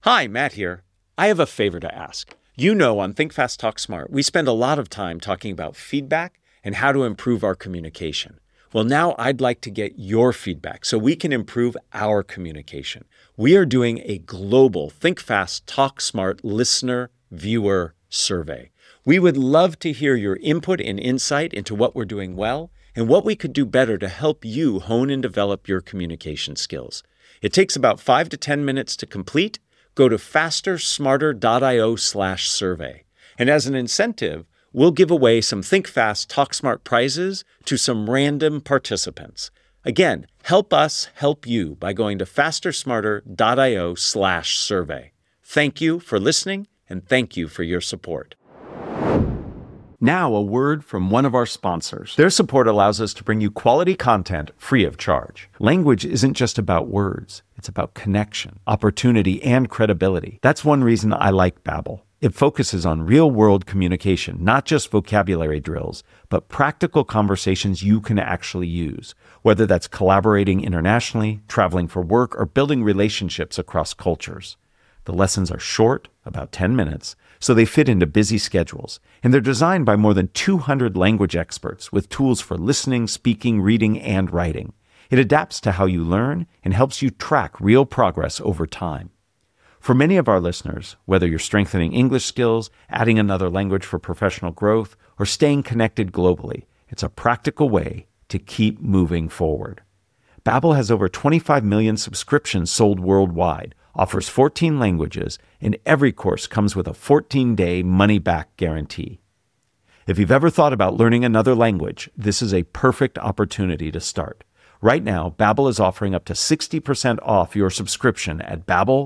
Hi, Matt here. I have a favor to ask. You know, on Think Fast, Talk Smart, we spend a lot of time talking about feedback and how to improve our communication. Well, now I'd like to get your feedback so we can improve our communication. We are doing a global Think Fast, Talk Smart listener viewer survey. We would love to hear your input and insight into what we're doing well and what we could do better to help you hone and develop your communication skills. It takes about 5 to 10 minutes to complete. Go to fastersmarter.io/survey. And as an incentive, we'll give away some Think Fast, Talk Smart prizes to some random participants. Again, help us help you by going to fastersmarter.io/survey. Thank you for listening, and thank you for your support. Now, a word from one of our sponsors. Their support allows us to bring you quality content free of charge. Language isn't just about words. It's about connection, opportunity, and credibility. That's one reason I like Babbel. It focuses on real-world communication, not just vocabulary drills, but practical conversations you can actually use, whether that's collaborating internationally, traveling for work, or building relationships across cultures. The lessons are short, about 10 minutes, so they fit into busy schedules, and they're designed by more than 200 language experts with tools for listening, speaking, reading, and writing. It adapts to how you learn and helps you track real progress over time. For many of our listeners, whether you're strengthening English skills, adding another language for professional growth, or staying connected globally, it's a practical way to keep moving forward. Babbel has over 25 million subscriptions sold worldwide, offers 14 languages, and every course comes with a 14-day money-back guarantee. If you've ever thought about learning another language, this is a perfect opportunity to start. Right now, Babbel is offering up to 60% off your subscription at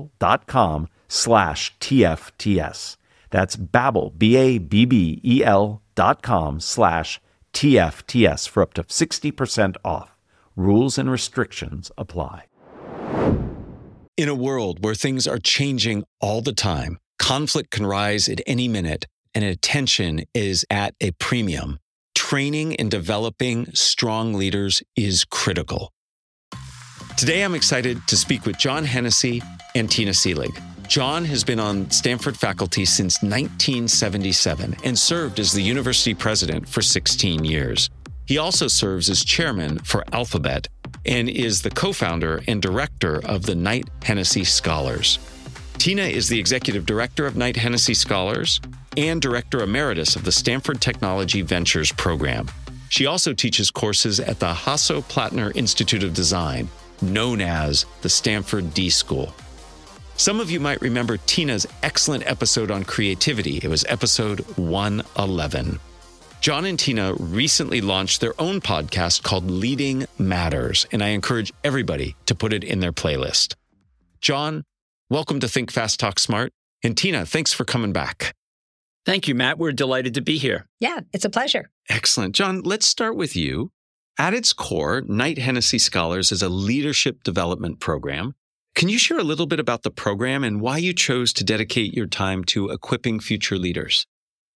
babbel.com/TFTS. That's Babbel, BABBEL.com/TFTS for up to 60% off. Rules and restrictions apply. In a world where things are changing all the time, conflict can rise at any minute, and attention is at a premium. Training and developing strong leaders is critical. Today, I'm excited to speak with John Hennessy and Tina Seelig. John has been on Stanford faculty since 1977 and served as the university president for 16 years. He also serves as chairman for Alphabet and is the co-founder and director of the Knight Hennessy Scholars. Tina is the executive director of Knight Hennessy Scholars and director emeritus of the Stanford Technology Ventures program. She also teaches courses at the Hasso-Plattner Institute of Design, known as the Stanford D School. Some of you might remember Tina's excellent episode on creativity. It was episode 111. John and Tina recently launched their own podcast called Leading Matters, and I encourage everybody to put it in their playlist. John, welcome to Think Fast, Talk Smart. And Tina, thanks for coming back. Thank you, Matt. We're delighted to be here. Yeah, it's a pleasure. Excellent. John, let's start with you. At its core, Knight Hennessy Scholars is a leadership development program. Can you share a little bit about the program and why you chose to dedicate your time to equipping future leaders?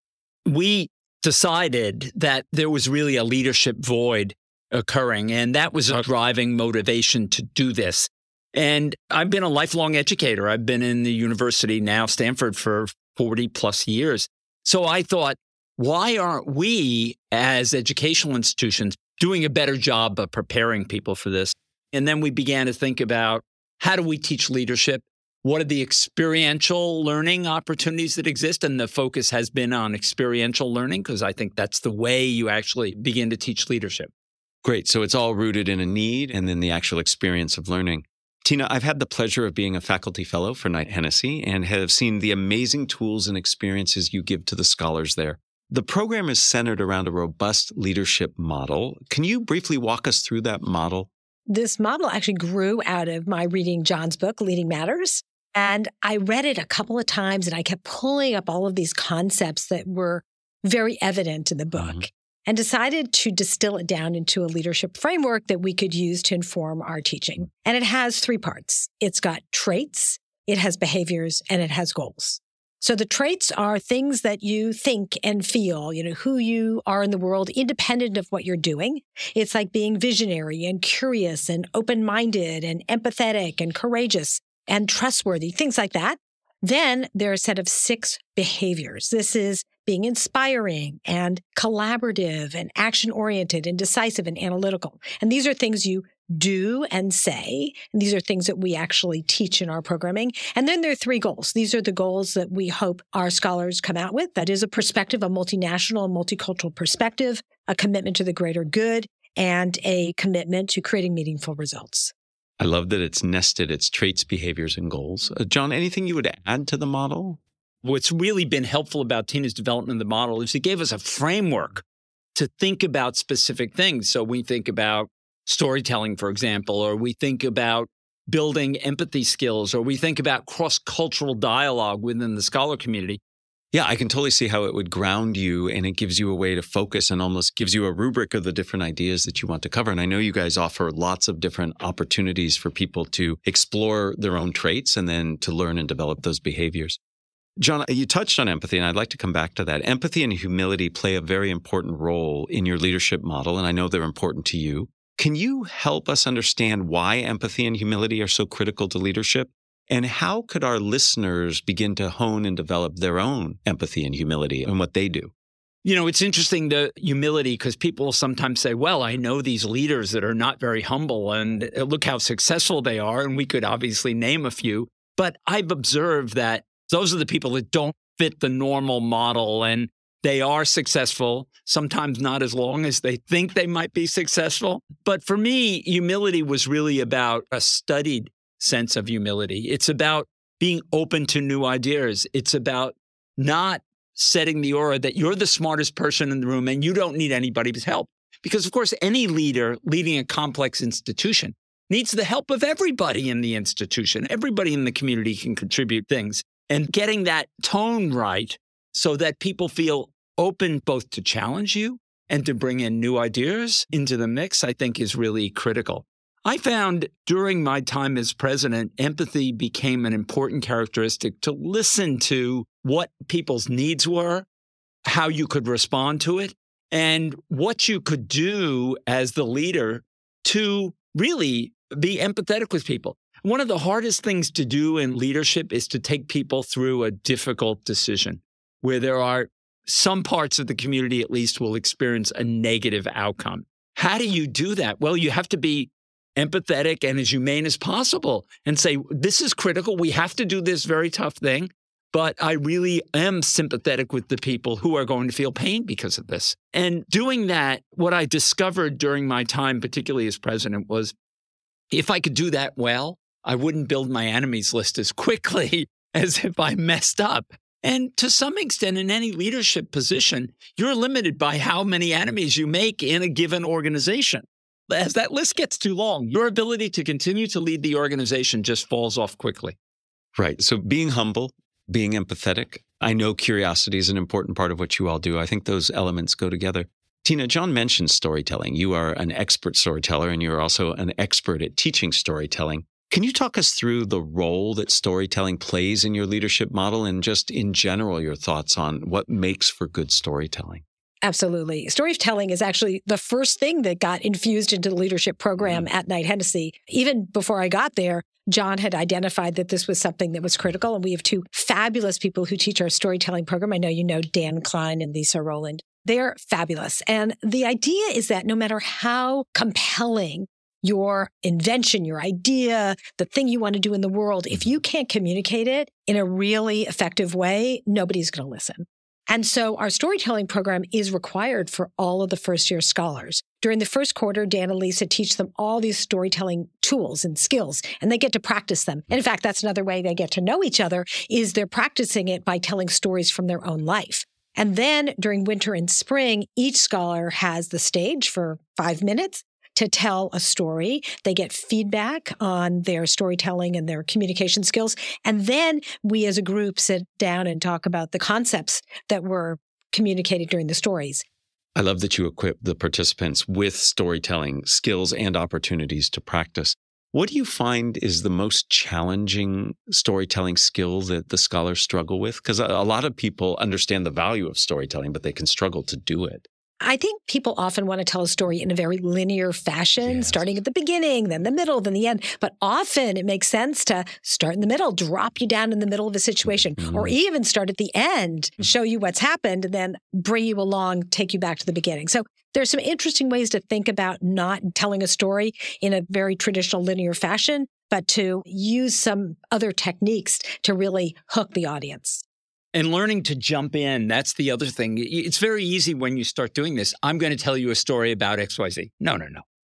We decided that there was really a leadership void occurring, and that was a driving motivation to do this. And I've been a lifelong educator. I've been in the university now, Stanford, for 40 plus years. So I thought, why aren't we as educational institutions doing a better job of preparing people for this? And then we began to think about, how do we teach leadership? What are the experiential learning opportunities that exist? And the focus has been on experiential learning, because I think that's the way you actually begin to teach leadership. Great. So it's all rooted in a need and then the actual experience of learning. Tina, I've had the pleasure of being a faculty fellow for Knight Hennessy and have seen the amazing tools and experiences you give to the scholars there. The program is centered around a robust leadership model. Can you briefly walk us through that model? This model actually grew out of my reading John's book, Leading Matters. And I read it a couple of times and I kept pulling up all of these concepts that were very evident in the book and decided to distill it down into a leadership framework that we could use to inform our teaching. And it has 3 parts. It's got traits, it has behaviors, and it has goals. So the traits are things that you think and feel, who you are in the world, independent of what you're doing. It's like being visionary and curious and open-minded and empathetic and courageous and trustworthy, things like that. Then there are a set of 6 behaviors. This is being inspiring and collaborative and action-oriented and decisive and analytical. And these are things you do and say. And these are things that we actually teach in our programming. And then there are 3 goals. These are the goals that we hope our scholars come out with. That is a perspective, a multinational and multicultural perspective, a commitment to the greater good, and a commitment to creating meaningful results. I love that it's nested, its traits, behaviors, and goals. John, anything you would add to the model? What's really been helpful about Tina's development of the model is it gave us a framework to think about specific things. So we think about storytelling, for example, or we think about building empathy skills, or we think about cross-cultural dialogue within the scholar community. Yeah, I can totally see how it would ground you, and it gives you a way to focus and almost gives you a rubric of the different ideas that you want to cover. And I know you guys offer lots of different opportunities for people to explore their own traits and then to learn and develop those behaviors. John, you touched on empathy, and I'd like to come back to that. Empathy and humility play a very important role in your leadership model, and I know they're important to you. Can you help us understand why empathy and humility are so critical to leadership? And how could our listeners begin to hone and develop their own empathy and humility and what they do? You know, it's interesting, the humility, because people sometimes say, well, I know these leaders that are not very humble and look how successful they are. And we could obviously name a few. But I've observed that those are the people that don't fit the normal model, and they are successful, sometimes not as long as they think they might be successful. But for me, humility was really about a studied sense of humility. It's about being open to new ideas. It's about not setting the aura that you're the smartest person in the room and you don't need anybody's help. Because, of course, any leader leading a complex institution needs the help of everybody in the institution. Everybody in the community can contribute things. And getting that tone right so that people feel open both to challenge you and to bring in new ideas into the mix, I think is really critical. I found during my time as president, empathy became an important characteristic to listen to what people's needs were, how you could respond to it, and what you could do as the leader to really be empathetic with people. One of the hardest things to do in leadership is to take people through a difficult decision where there are some parts of the community, at least, will experience a negative outcome. How do you do that? Well, you have to be empathetic and as humane as possible and say, this is critical. We have to do this very tough thing, but I really am sympathetic with the people who are going to feel pain because of this. And doing that, what I discovered during my time, particularly as president, was if I could do that well, I wouldn't build my enemies list as quickly as if I messed up. And to some extent, in any leadership position, you're limited by how many enemies you make in a given organization. As that list gets too long, your ability to continue to lead the organization just falls off quickly. Right. So being humble, being empathetic. I know curiosity is an important part of what you all do. I think those elements go together. Tina, John mentioned storytelling. You are an expert storyteller, and you're also an expert at teaching storytelling. Can you talk us through the role that storytelling plays in your leadership model and just in general your thoughts on what makes for good storytelling? Absolutely. Storytelling is actually the first thing that got infused into the leadership program at Knight Hennessy. Even before I got there, John had identified that this was something that was critical. And we have 2 fabulous people who teach our storytelling program. I know you know Dan Klein and Lisa Rowland. They're fabulous. And the idea is that no matter how compelling your invention, your idea, the thing you want to do in the world, if you can't communicate it in a really effective way, nobody's going to listen. And so our storytelling program is required for all of the first-year scholars. During the first quarter, Dan and Lisa teach them all these storytelling tools and skills, and they get to practice them. And in fact, that's another way they get to know each other, is they're practicing it by telling stories from their own life. And then during winter and spring, each scholar has the stage for 5 minutes to tell a story. They get feedback on their storytelling and their communication skills. And then we as a group sit down and talk about the concepts that were communicated during the stories. I love that you equip the participants with storytelling skills and opportunities to practice. What do you find is the most challenging storytelling skill that the scholars struggle with? Because a lot of people understand the value of storytelling, but they can struggle to do it. I think people often want to tell a story in a very linear fashion, Yes. starting at the beginning, then the middle, then the end. But often it makes sense to start in the middle, drop you down in the middle of a situation, or even start at the end, show you what's happened, and then bring you along, take you back to the beginning. So there's some interesting ways to think about not telling a story in a very traditional linear fashion, but to use some other techniques to really hook the audience. And learning to jump in, that's the other thing. It's very easy when you start doing this. I'm going to tell you a story about XYZ. No.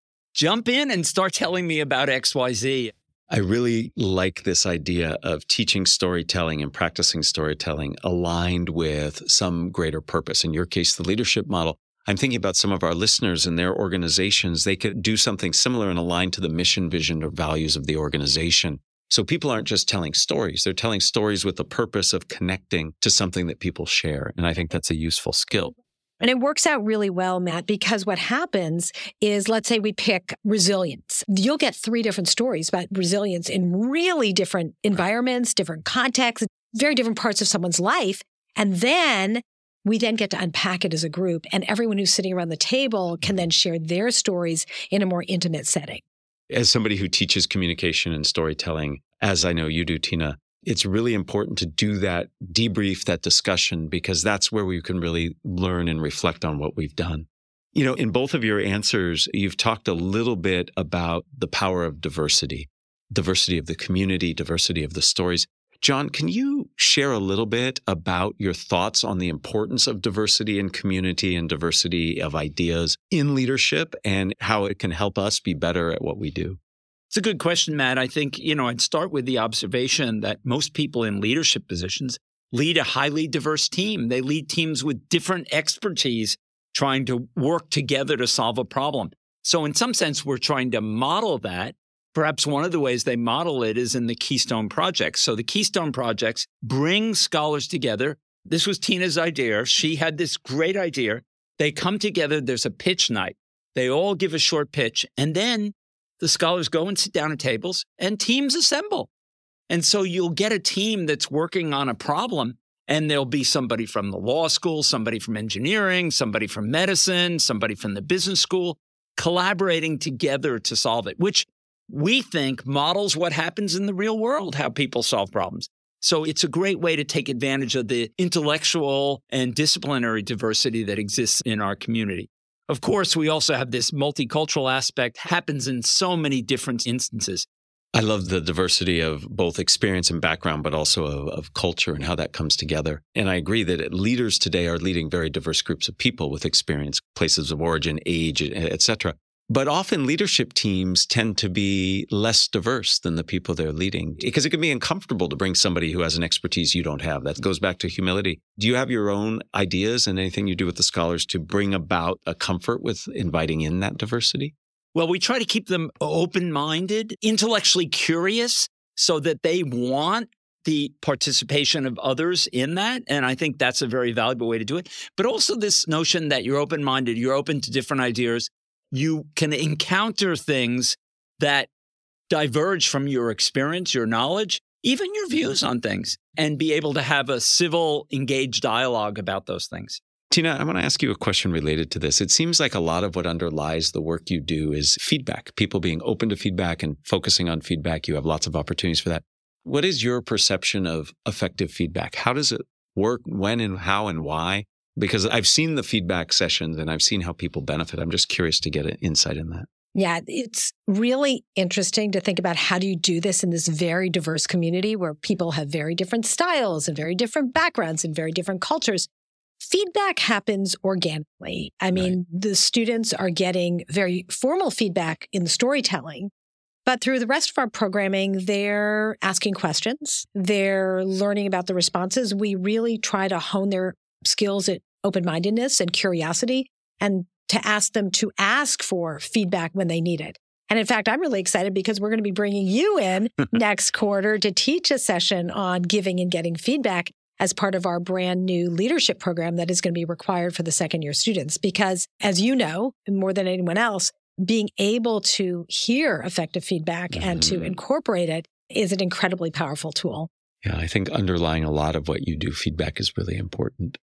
Jump in and start telling me about XYZ. I really like this idea of teaching storytelling and practicing storytelling aligned with some greater purpose. In your case, the leadership model. I'm thinking about some of our listeners and their organizations. They could do something similar and align to the mission, vision, or values of the organization. So people aren't just telling stories. They're telling stories with the purpose of connecting to something that people share. And I think that's a useful skill. And it works out really well, Matt, because what happens is, let's say we pick resilience. You'll get 3 different stories about resilience in really different environments, different contexts, very different parts of someone's life. And then we then get to unpack it as a group. And everyone who's sitting around the table can then share their stories in a more intimate setting. As somebody who teaches communication and storytelling, as I know you do, Tina, it's really important to do that debrief, that discussion, because that's where we can really learn and reflect on what we've done. You know, in both of your answers, you've talked a little bit about the power of diversity of the community, diversity of the stories. John, can you share a little bit about your thoughts on the importance of diversity in community and diversity of ideas in leadership and how it can help us be better at what we do? It's a good question, Matt. I think, I'd start with the observation that most people in leadership positions lead a highly diverse team. They lead teams with different expertise trying to work together to solve a problem. So in some sense, we're trying to model that. Perhaps one of the ways they model it is in the Keystone Projects. So the Keystone Projects bring scholars together. This was Tina's idea. She had this great idea. They come together. There's a pitch night. They all give a short pitch. And then the scholars go and sit down at tables and teams assemble. And so you'll get a team that's working on a problem. And there'll be somebody from the law school, somebody from engineering, somebody from medicine, somebody from the business school, collaborating together to solve it, which we think models what happens in the real world, how people solve problems. So it's a great way to take advantage of the intellectual and disciplinary diversity that exists in our community. Of course, we also have this multicultural aspect, happens in so many different instances. I love the diversity of both experience and background, but also of culture and how that comes together. And I agree that leaders today are leading very diverse groups of people with experience, places of origin, age, et cetera. But often leadership teams tend to be less diverse than the people they're leading because it can be uncomfortable to bring somebody who has an expertise you don't have. That goes back to humility. Do you have your own ideas and anything you do with the scholars to bring about a comfort with inviting in that diversity? Well, we try to keep them open-minded, intellectually curious, so that they want the participation of others in that. And I think that's a very valuable way to do it. But also this notion that you're open-minded, you're open to different ideas. You can encounter things that diverge from your experience, your knowledge, even your views on things, and be able to have a civil, engaged dialogue about those things. Tina, I want to ask you a question related to this. It seems like a lot of what underlies the work you do is feedback, people being open to feedback and focusing on feedback. You have lots of opportunities for that. What is your perception of effective feedback? How does it work? When and how and why? Because I've seen the feedback sessions and I've seen how people benefit. I'm just curious to get an insight in that. Yeah, it's really interesting to think about how do you do this in this very diverse community where people have very different styles and very different backgrounds and very different cultures. Feedback happens organically. I mean, the students are getting very formal feedback in the storytelling, but through the rest of our programming, they're asking questions. They're learning about the responses. We really try to hone their skills at open-mindedness and curiosity, and to ask them to ask for feedback when they need it. And in fact, I'm really excited because we're going to be bringing you in next quarter to teach a session on giving and getting feedback as part of our brand new leadership program that is going to be required for the second-year students. Because as you know, more than anyone else, being able to hear effective feedback and to incorporate it is an incredibly powerful tool. Yeah, I think underlying a lot of what you do, feedback is really important.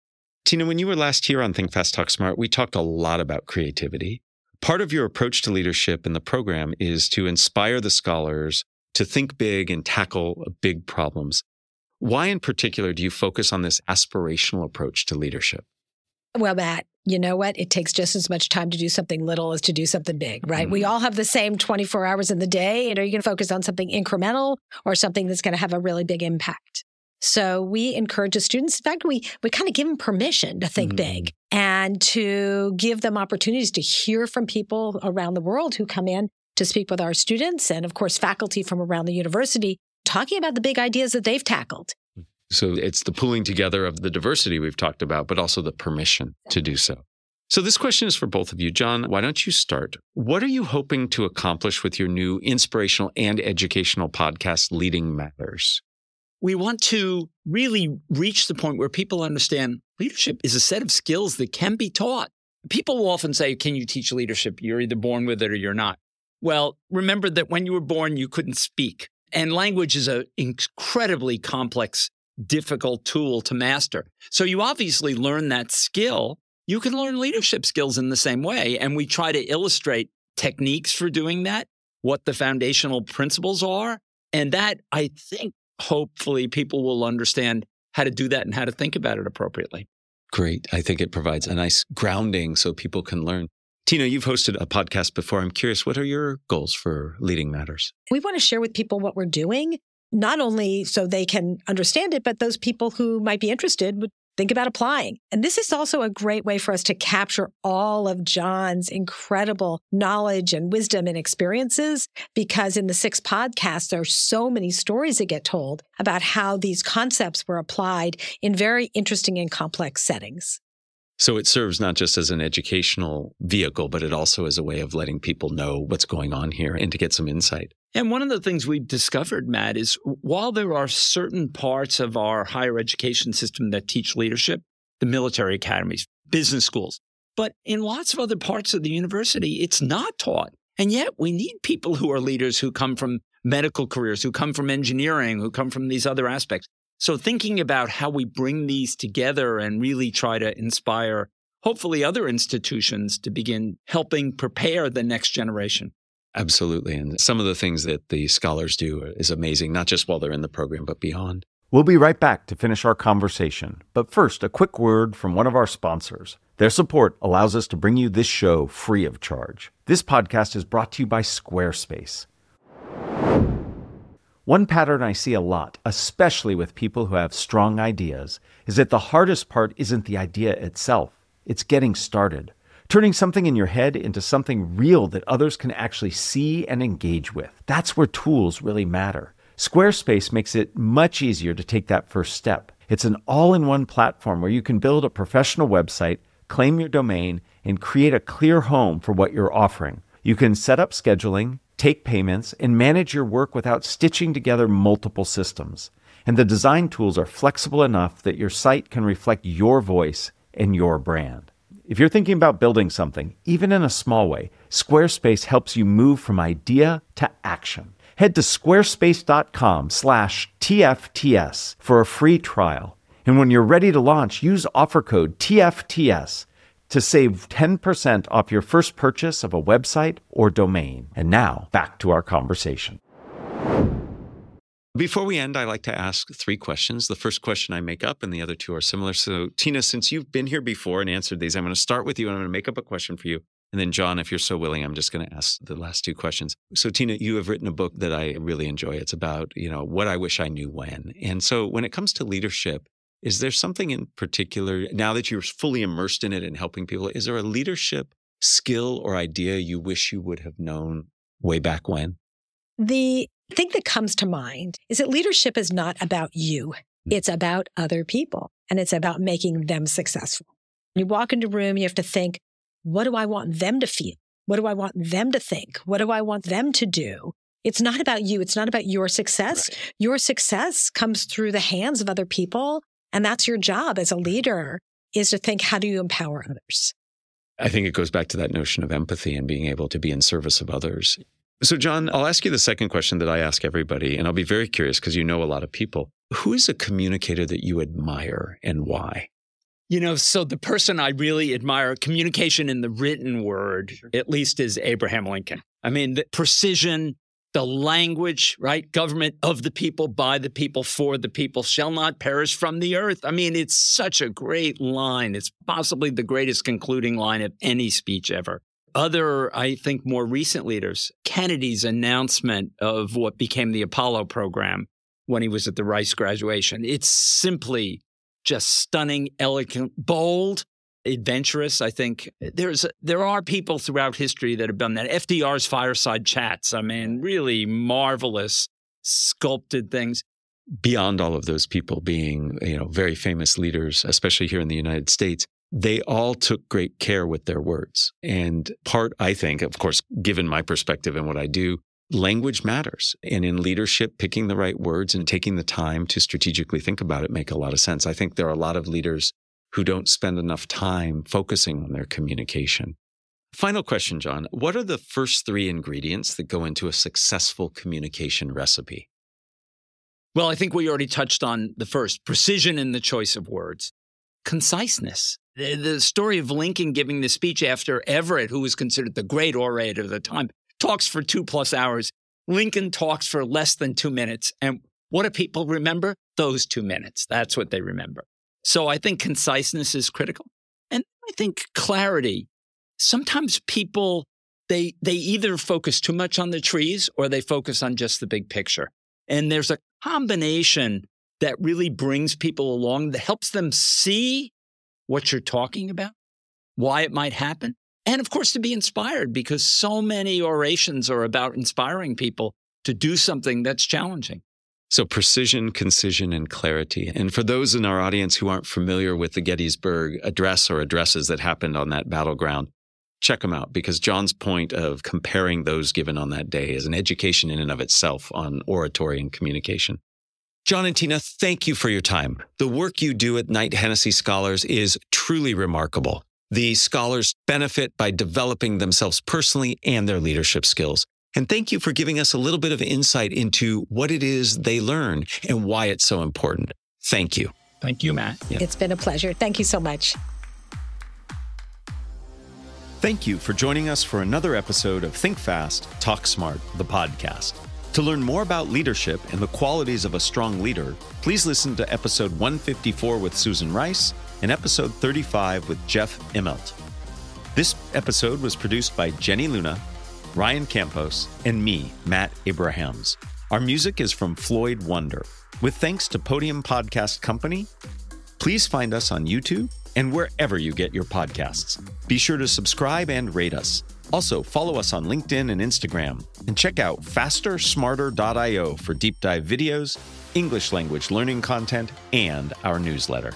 Tina, when you were last here on Think Fast, Talk Smart, we talked a lot about creativity. Part of your approach to leadership in the program is to inspire the scholars to think big and tackle big problems. Why in particular do you focus on this aspirational approach to leadership? Well, Matt, you know what? It takes just as much time to do something little as to do something big, right? We all have the same 24 hours in the day. And are you going to focus on something incremental or something that's going to have a really big impact? So we encourage the students. In fact, we kind of give them permission to think big and to give them opportunities to hear from people around the world who come in to speak with our students and, of course, faculty from around the university talking about the big ideas that they've tackled. So it's the pulling together of the diversity we've talked about, but also the permission to do so. So this question is for both of you. John, why don't you start? What are you hoping to accomplish with your new inspirational and educational podcast, Leading Matters? We want to really reach the point where people understand leadership is a set of skills that can be taught. People will often say, can you teach leadership? You're either born with it or you're not. Well, remember that when you were born, you couldn't speak. And language is an incredibly complex, difficult tool to master. So you obviously learn that skill. You can learn leadership skills in the same way. And we try to illustrate techniques for doing that, what the foundational principles are. And that, I think, hopefully people will understand how to do that and how to think about it appropriately. Great. I think it provides a nice grounding so people can learn. Tina, you've hosted a podcast before. I'm curious, what are your goals for Leading Matters? We want to share with people what we're doing, not only so they can understand it, but those people who might be interested would think about applying. And this is also a great way for us to capture all of John's incredible knowledge and wisdom and experiences, because in the 6 podcasts, there are so many stories that get told about how these concepts were applied in very interesting and complex settings. So it serves not just as an educational vehicle, but it also is a way of letting people know what's going on here and to get some insight. And one of the things we've discovered, Matt, is while there are certain parts of our higher education system that teach leadership, the military academies, business schools, but in lots of other parts of the university, it's not taught. And yet we need people who are leaders who come from medical careers, who come from engineering, who come from these other aspects. So thinking about how we bring these together and really try to inspire, hopefully, other institutions to begin helping prepare the next generation. Absolutely. And some of the things that the scholars do is amazing, not just while they're in the program, but beyond. We'll be right back to finish our conversation. But first, a quick word from one of our sponsors. Their support allows us to bring you this show free of charge. This podcast is brought to you by Squarespace. One pattern I see a lot, especially with people who have strong ideas, is that the hardest part isn't the idea itself. It's getting started. Turning something in your head into something real that others can actually see and engage with. That's where tools really matter. Squarespace makes it much easier to take that first step. It's an all-in-one platform where you can build a professional website, claim your domain, and create a clear home for what you're offering. You can set up scheduling, take payments, and manage your work without stitching together multiple systems. And the design tools are flexible enough that your site can reflect your voice and your brand. If you're thinking about building something, even in a small way, Squarespace helps you move from idea to action. Head to squarespace.com/TFTS for a free trial. And when you're ready to launch, use offer code TFTS to save 10% off your first purchase of a website or domain. And now, back to our conversation. Before we end, I like to ask 3 questions. The first question I make up and the other 2 are similar. So Tina, since you've been here before and answered these, I'm going to start with you and I'm going to make up a question for you. And then John, if you're so willing, I'm just going to ask the last 2 questions. So Tina, you have written a book that I really enjoy. It's about, what I wish I knew when. And so when it comes to leadership, is there something in particular, now that you're fully immersed in it and helping people, is there a leadership skill or idea you wish you would have known way back when? The thing that comes to mind is that leadership is not about you. It's about other people, and it's about making them successful. When you walk into a room, you have to think, what do I want them to feel? What do I want them to think? What do I want them to do? It's not about you. It's not about your success. Right. Your success comes through the hands of other people. And that's your job as a leader, is to think, how do you empower others? I think it goes back to that notion of empathy and being able to be in service of others. So John, I'll ask you the second question that I ask everybody, and I'll be very curious because you know a lot of people. Who is a communicator that you admire and why? So the person I really admire, communication in the written word, at least, is Abraham Lincoln. I mean, the precision, the language, right? Government of the people, by the people, for the people, shall not perish from the earth. I mean, it's such a great line. It's possibly the greatest concluding line of any speech ever. Other, I think, more recent leaders, Kennedy's announcement of what became the Apollo program when he was at the Rice graduation. It's simply just stunning, elegant, bold, adventurous. I think there are people throughout history that have done that. FDR's fireside chats, I mean, really marvelous, sculpted things. Beyond all of those people being, very famous leaders, especially here in the United States, they all took great care with their words. And part, I think, of course, given my perspective and what I do, language matters. And in leadership, picking the right words and taking the time to strategically think about it make a lot of sense. I think there are a lot of leaders who don't spend enough time focusing on their communication. Final question, John. What are the first 3 ingredients that go into a successful communication recipe? Well, I think we already touched on the first, precision in the choice of words, conciseness. The story of Lincoln giving the speech after Everett, who was considered the great orator of the time, talks for 2+ hours. Lincoln talks for less than 2 minutes. And what do people remember? Those 2 minutes. That's what they remember. So I think conciseness is critical. And I think clarity. Sometimes people, they either focus too much on the trees or they focus on just the big picture. And there's a combination that really brings people along that helps them see what you're talking about, why it might happen. And of course, to be inspired, because so many orations are about inspiring people to do something that's challenging. So precision, concision, and clarity. And for those in our audience who aren't familiar with the Gettysburg Address or addresses that happened on that battleground, check them out, because John's point of comparing those given on that day is an education in and of itself on oratory and communication. John and Tina, thank you for your time. The work you do at Knight Hennessy Scholars is truly remarkable. The scholars benefit by developing themselves personally and their leadership skills. And thank you for giving us a little bit of insight into what it is they learn and why it's so important. Thank you. Thank you, Matt. Yeah. It's been a pleasure. Thank you so much. Thank you for joining us for another episode of Think Fast, Talk Smart, the podcast. To learn more about leadership and the qualities of a strong leader, please listen to episode 154 with Susan Rice and episode 35 with Jeff Immelt. This episode was produced by Jenny Luna, Ryan Campos, and me, Matt Abrahams. Our music is from Floyd Wonder. With thanks to Podium Podcast Company, please find us on YouTube and wherever you get your podcasts. Be sure to subscribe and rate us. Also, follow us on LinkedIn and Instagram, and check out fastersmarter.io for deep dive videos, English language learning content, and our newsletter.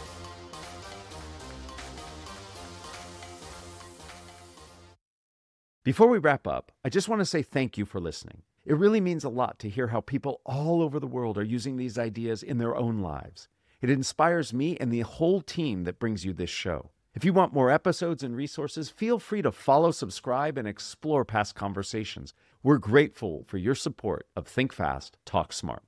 Before we wrap up, I just want to say thank you for listening. It really means a lot to hear how people all over the world are using these ideas in their own lives. It inspires me and the whole team that brings you this show. If you want more episodes and resources, feel free to follow, subscribe, and explore past conversations. We're grateful for your support of Think Fast, Talk Smart.